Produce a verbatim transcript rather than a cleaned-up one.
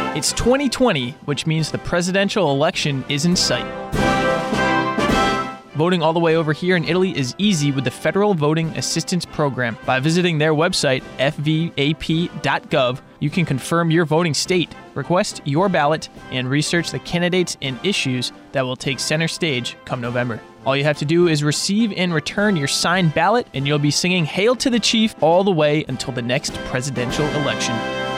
It's twenty twenty, which means the presidential election is in sight. Voting all the way over here in Italy is easy with the Federal Voting Assistance Program. By visiting their website, f v a p dot gov, you can confirm your voting state, request your ballot, and research the candidates and issues that will take center stage come November. All you have to do is receive and return your signed ballot, and you'll be singing Hail to the Chief all the way until the next presidential election.